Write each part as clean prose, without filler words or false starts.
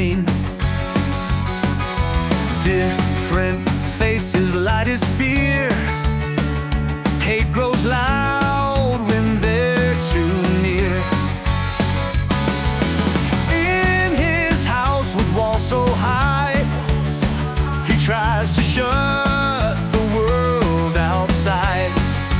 rain. Different faces light his fear. Hate grows loud when they're too near. In his house with walls so high, he tries to shut the world outside.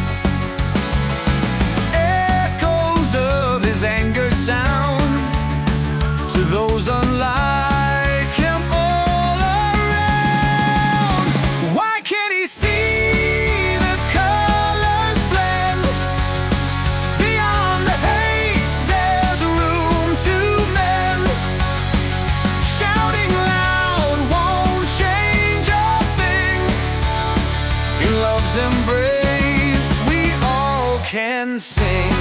Echoes of his anger sound to those unlike him all around. Why can't he see the colors blend? Beyond the hate, there's room to mend. Shouting loud won't change a thing. In love's embrace, we all can sing.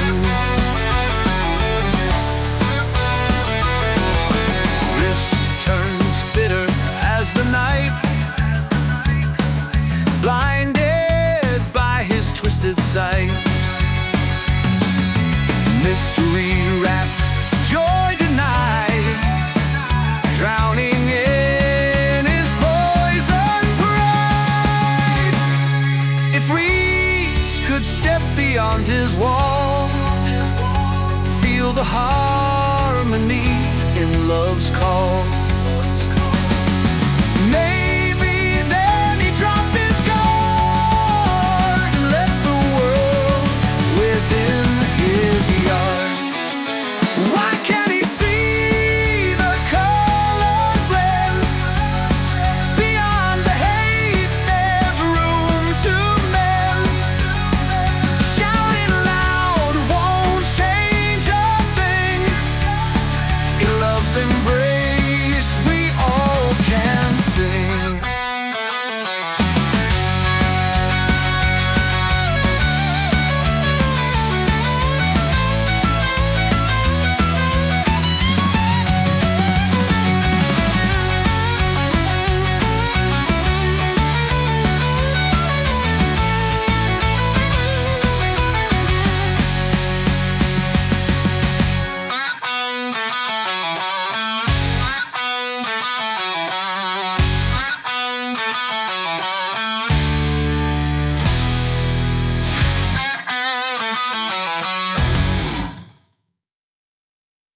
Blinded by his twisted sight, mystery wrapped, joy denied, drowning in his poison pride. If Reese could step beyond his wall, feel the harmony in love's call.